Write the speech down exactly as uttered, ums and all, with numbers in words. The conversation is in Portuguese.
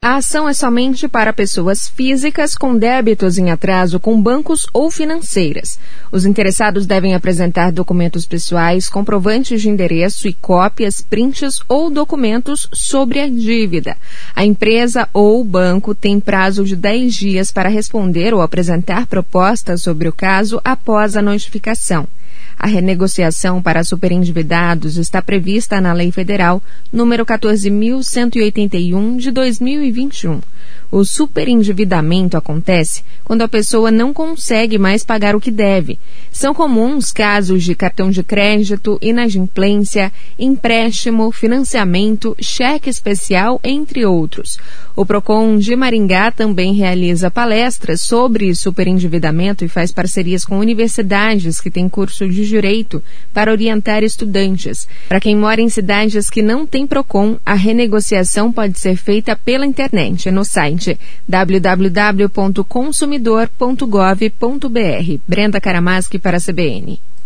A ação é somente para pessoas físicas com débitos em atraso com bancos ou financeiras. Os interessados devem apresentar documentos pessoais, comprovantes de endereço e cópias, prints ou documentos sobre a dívida. A empresa ou o banco tem prazo de dez dias para responder ou apresentar propostas sobre o caso após a notificação. A renegociação para superendividados está prevista na Lei Federal número quatorze mil cento e oitenta e um de dois mil e vinte e um. O superendividamento acontece quando a pessoa não consegue mais pagar o que deve. São comuns casos de cartão de crédito, inadimplência, empréstimo, financiamento, cheque especial, entre outros. O Procon de Maringá também realiza palestras sobre superendividamento e faz parcerias com universidades que têm curso de direito para orientar estudantes. Para quem mora em cidades que não têm Procon, a renegociação pode ser feita pela internet no site w w w ponto consumidor ponto gov ponto b r. Brenda Karamaski para a C B N.